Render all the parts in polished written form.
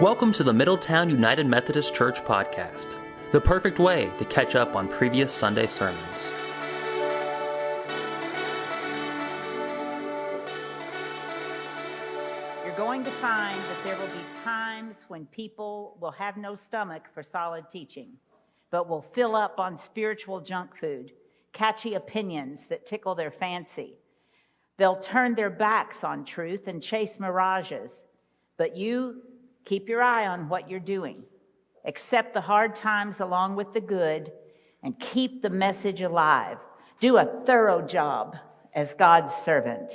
Welcome to the Middletown United Methodist Church podcast, the perfect way to catch up on previous Sunday sermons. You're going to find that there will be times when people will have no stomach for solid teaching, but will fill up on spiritual junk food, catchy opinions that tickle their fancy. They'll turn their backs on truth and chase mirages, but you keep your eye on what you're doing. Accept the hard times along with the good and keep the message alive. Do a thorough job as God's servant.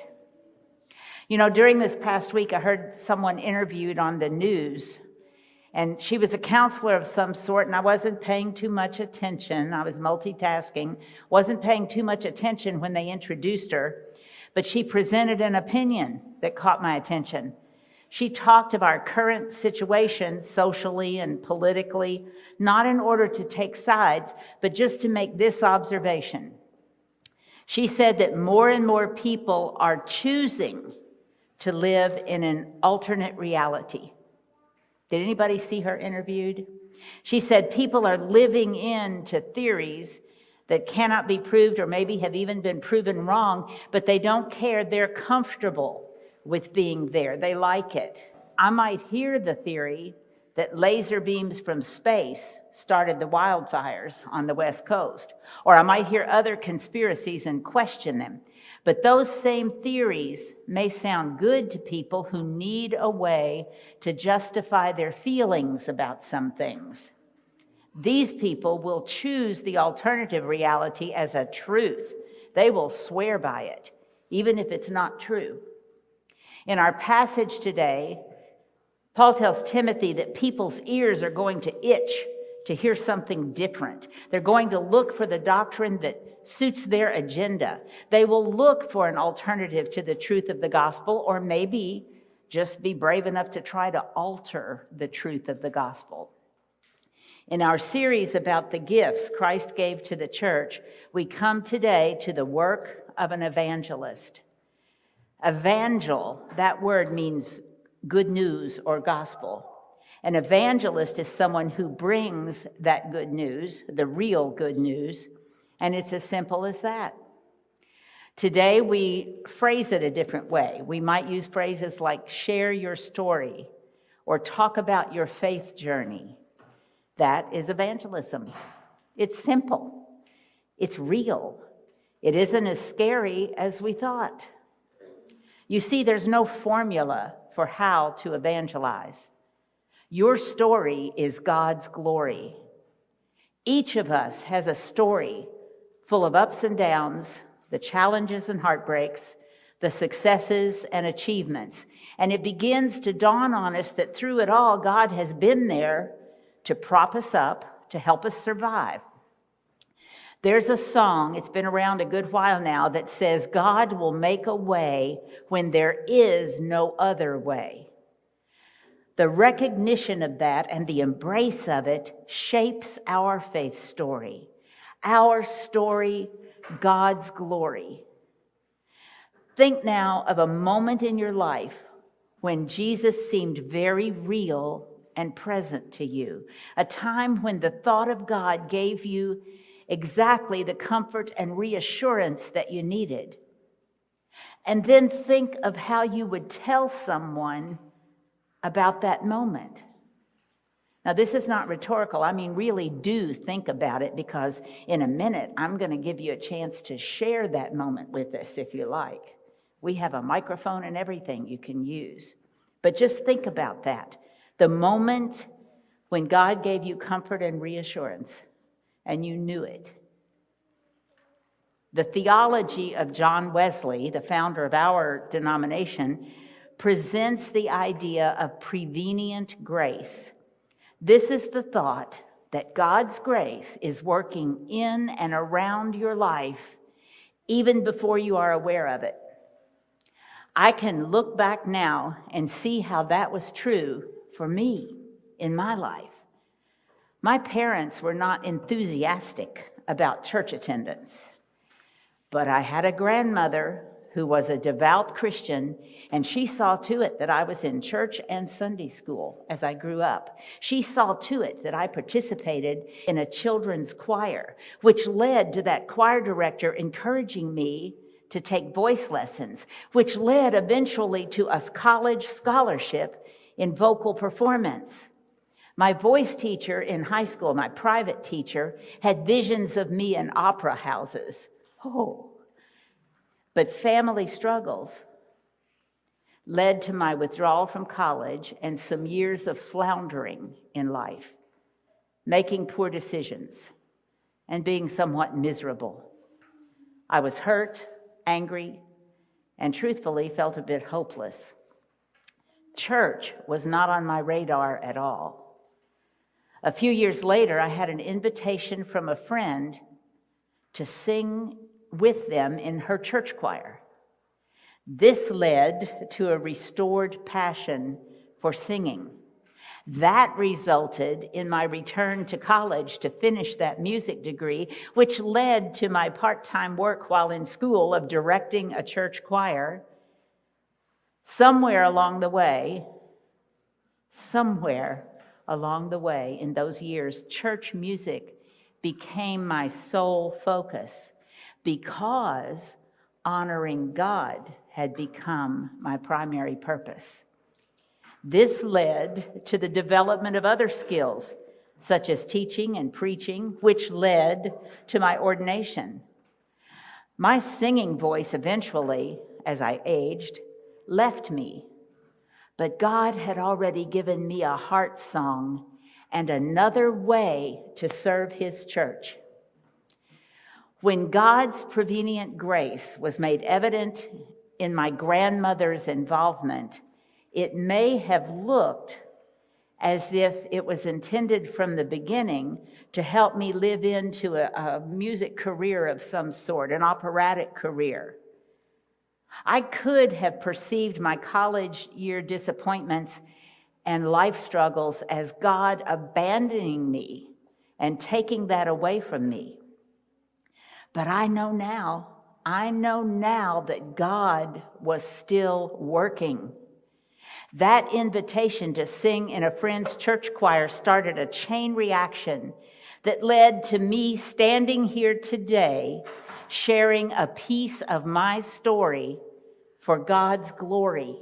You know, during this past week, I heard someone interviewed on the news, and she was a counselor of some sort, and I wasn't paying too much attention. I was multitasking, wasn't paying too much attention when they introduced her. But she presented an opinion that caught my attention. She talked of our current situation socially and politically, not in order to take sides, but just to make this observation. She said that more and more people are choosing to live in an alternate reality. Did anybody see her interviewed? She said people are living into theories that cannot be proved or maybe have even been proven wrong, but they don't care. They're comfortable with being there. They like it. I might hear the theory that laser beams from space started the wildfires on the West Coast, or I might hear other conspiracies and question them. But those same theories may sound good to people who need a way to justify their feelings about some things. These people will choose the alternative reality as a truth. They will swear by it, even if it's not true. In our passage today, Paul tells Timothy that people's ears are going to itch to hear something different. They're going to look for the doctrine that suits their agenda. They will look for an alternative to the truth of the gospel, or maybe just be brave enough to try to alter the truth of the gospel. In our series about the gifts Christ gave to the church, we come today to the work of an evangelist. Evangel, that word means good news or gospel. An evangelist is someone who brings that good news, the real good news, and it's as simple as that. Today we phrase it a different way. We might use phrases like share your story or talk about your faith journey. That is evangelism. It's simple. It's real. It isn't as scary as we thought. You see, there's no formula for how to evangelize. Your story is God's glory. Each of us has a story full of ups and downs, the challenges and heartbreaks, the successes and achievements. And it begins to dawn on us that through it all, God has been there to prop us up, to help us survive. There's a song, it's been around a good while now, that says, God will make a way when there is no other way. The recognition of that and the embrace of it shapes our faith story. Our story, God's glory. Think now of a moment in your life when Jesus seemed very real and present to you. A time when the thought of God gave you exactly the comfort and reassurance that you needed. And then think of how you would tell someone about that moment. Now, this is not rhetorical. I mean, really do think about it, because in a minute, I'm going to give you a chance to share that moment with us if you like. We have a microphone and everything you can use. But just think about that. The moment when God gave you comfort and reassurance, and you knew it. The theology of John Wesley, the founder of our denomination, presents the idea of prevenient grace. This is the thought that God's grace is working in and around your life even before you are aware of it. I can look back now and see how that was true for me in my life. My parents were not enthusiastic about church attendance, but I had a grandmother who was a devout Christian, and she saw to it that I was in church and Sunday school as I grew up. She saw to it that I participated in a children's choir, which led to that choir director encouraging me to take voice lessons, which led eventually to a college scholarship in vocal performance. My voice teacher in high school, my private teacher, had visions of me in opera houses. But family struggles led to my withdrawal from college and some years of floundering in life, making poor decisions, and being somewhat miserable. I was hurt, angry, and truthfully felt a bit hopeless. Church was not on my radar at all. A few years later, I had an invitation from a friend to sing with them in her church choir. This led to a restored passion for singing. That resulted in my return to college to finish that music degree, which led to my part-time work while in school of directing a church choir. Somewhere along the way in those years, church music became my sole focus because honoring God had become my primary purpose. This led to the development of other skills, such as teaching and preaching, which led to my ordination. My singing voice eventually, as I aged, left me. But God had already given me a heart song and another way to serve His church. When God's prevenient grace was made evident in my grandmother's involvement, it may have looked as if it was intended from the beginning to help me live into a music career of some sort, an operatic career. I could have perceived my college year disappointments and life struggles as God abandoning me and taking that away from me. But I know now that God was still working. That invitation to sing in a friend's church choir started a chain reaction that led to me standing here today, sharing a piece of my story for God's glory.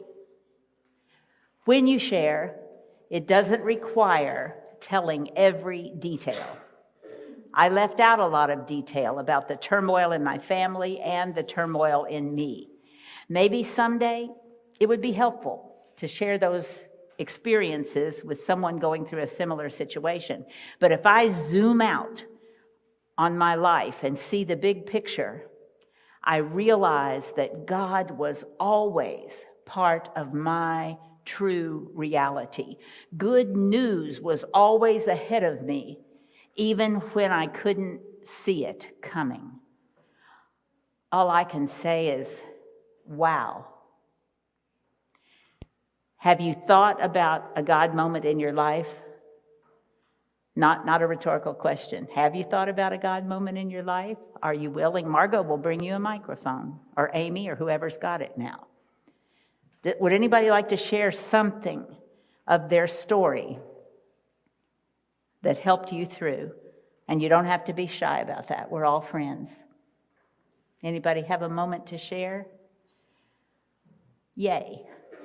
When you share, it doesn't require telling every detail. I left out a lot of detail about the turmoil in my family and the turmoil in me. Maybe someday it would be helpful to share those experiences with someone going through a similar situation. But if I zoom out on my life and see the big picture, I realize that God was always part of my true reality. Good news was always ahead of me, even when I couldn't see it coming. All I can say is, wow. Have you thought about a God moment in your life? Not a rhetorical question. Have you thought about a God moment in your life? Are you willing? Margot will bring you a microphone, or Amy, or whoever's got it now. Would anybody like to share something of their story that helped you through? And you don't have to be shy about that. We're all friends. Anybody have a moment to share? Yay.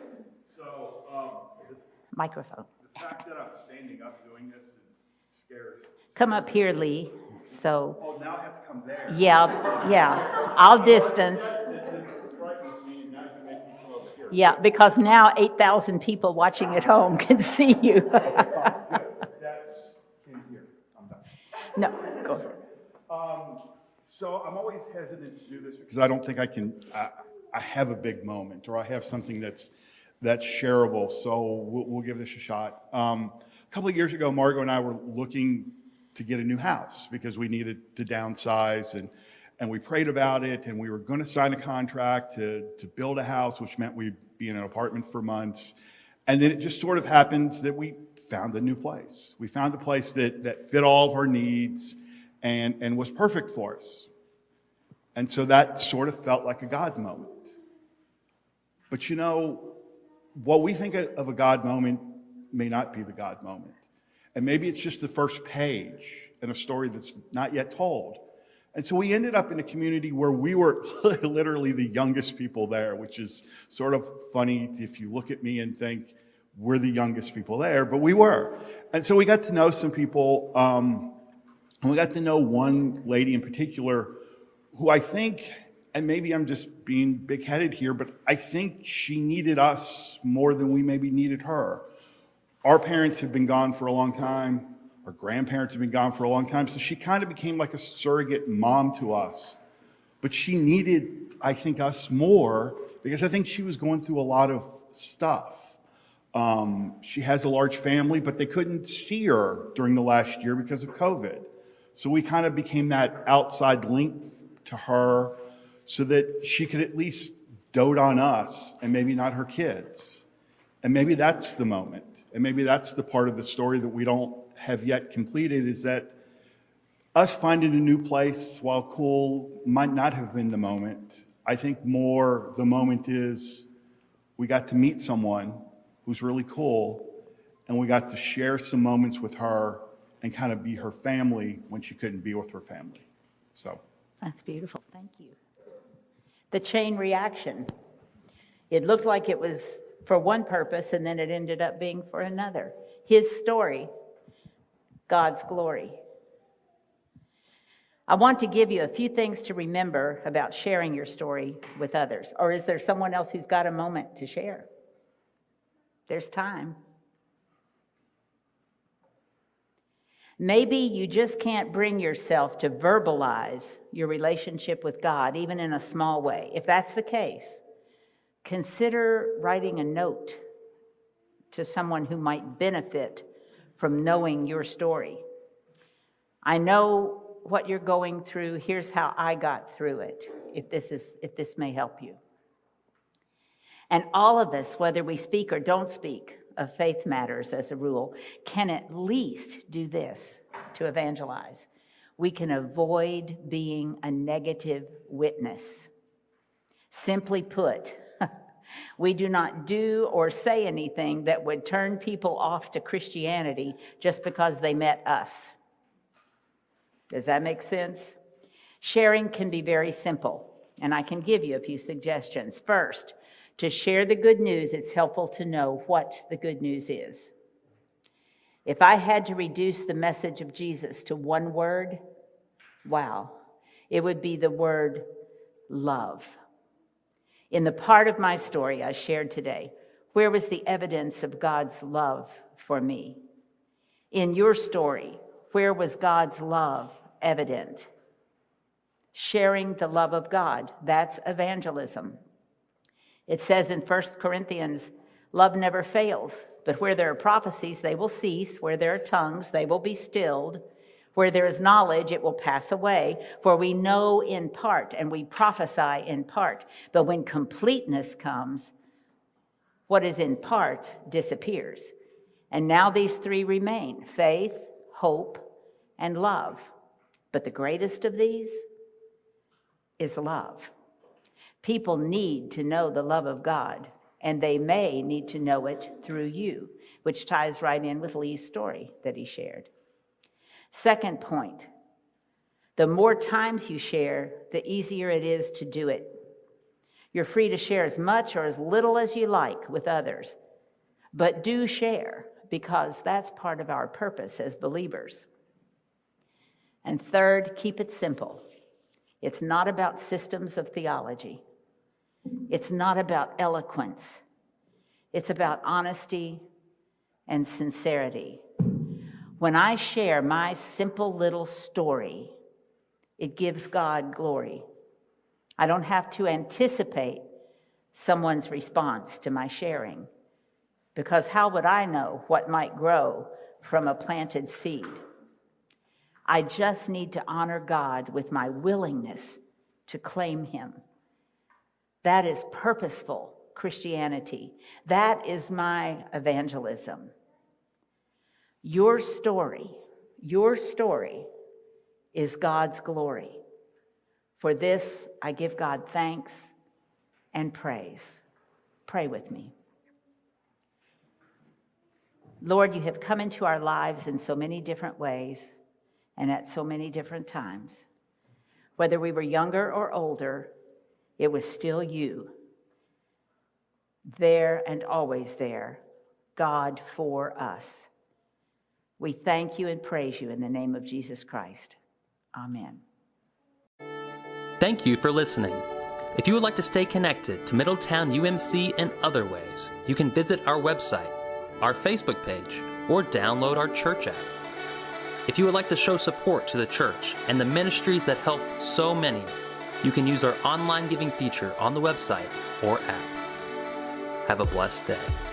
Microphone. The fact that I'm standing up doing this is scary. Come up here, Lee. So. Oh, now I have to come there. Yeah. I'll distance. This frightens me, and now you make me come over here. Yeah, because now 8,000 people watching at home can see you. Good. That's in here. I'm done. No, go ahead. So I'm always hesitant to do this because I don't think I can. I have a big moment, or I have something that's shareable. So we'll give this a shot. A couple of years ago, Margot and I were looking to get a new house because we needed to downsize, and we prayed about it, and we were going to sign a contract to build a house, which meant we'd be in an apartment for months. And then it just sort of happens that we found a new place. We found a place that fit all of our needs and was perfect for us. And so that sort of felt like a God moment. But you know, what we think of a God moment may not be the God moment. And maybe it's just the first page in a story that's not yet told. And so we ended up in a community where we were literally the youngest people there, which is sort of funny if you look at me and think we're the youngest people there, but we were. And so we got to know some people, and we got to know one lady in particular who I think, and maybe I'm just being big-headed here, but I think she needed us more than we maybe needed her. Our parents had been gone for a long time. Our grandparents had been gone for a long time. So she kind of became like a surrogate mom to us. But she needed, I think, us more because I think she was going through a lot of stuff. She has a large family, but they couldn't see her during the last year because of COVID. So we kind of became that outside link to her so that she could at least dote on us and maybe not her kids. And maybe that's the moment. And maybe that's the part of the story that we don't have yet completed, is that us finding a new place, while cool, might not have been the moment. I think more the moment is we got to meet someone who's really cool, and we got to share some moments with her and kind of be her family when she couldn't be with her family. So That's beautiful. Thank you. The chain reaction. It looked like it was for one purpose, and then it ended up being for another. His story, God's glory. I want to give you a few things to remember about sharing your story with others. Or is there someone else who's got a moment to share? There's time. Maybe you just can't bring yourself to verbalize your relationship with God, even in a small way. If that's the case, consider writing a note to someone who might benefit from knowing your story. I know what you're going through. Here's how I got through it, if this may help you. And all of us, whether we speak or don't speak of faith matters as a rule, can at least do this to evangelize. We can avoid being a negative witness. Simply put, we do not do or say anything that would turn people off to Christianity just because they met us. Does that make sense? Sharing can be very simple, and I can give you a few suggestions. First, to share the good news, it's helpful to know what the good news is. If I had to reduce the message of Jesus to one word, wow, it would be the word love. In the part of my story I shared today, where was the evidence of God's love for me? In your story, where was God's love evident? Sharing the love of God, that's evangelism. It says in 1 Corinthians, love never fails, but where there are prophecies, they will cease. Where there are tongues, they will be stilled. Where there is knowledge, it will pass away. For we know in part and we prophesy in part. But when completeness comes, what is in part disappears. And now these three remain: faith, hope, and love. But the greatest of these is love. People need to know the love of God, and they may need to know it through you, which ties right in with Lee's story that he shared. Second point, the more times you share, the easier it is to do it. You're free to share as much or as little as you like with others, but do share, because that's part of our purpose as believers. And third, keep it simple. It's not about systems of theology. It's not about eloquence. It's about honesty and sincerity. When I share my simple little story, it gives God glory. I don't have to anticipate someone's response to my sharing, because how would I know what might grow from a planted seed? I just need to honor God with my willingness to claim Him. That is purposeful Christianity. That is my evangelism. Your story is God's glory. For this, I give God thanks and praise. Pray with me. Lord, you have come into our lives in so many different ways and at so many different times. Whether we were younger or older, it was still you, there and always there, God for us. We thank you and praise you in the name of Jesus Christ. Amen. Thank you for listening. If you would like to stay connected to Middletown UMC in other ways, you can visit our website, our Facebook page, or download our church app. If you would like to show support to the church and the ministries that help so many, you can use our online giving feature on the website or app. Have a blessed day.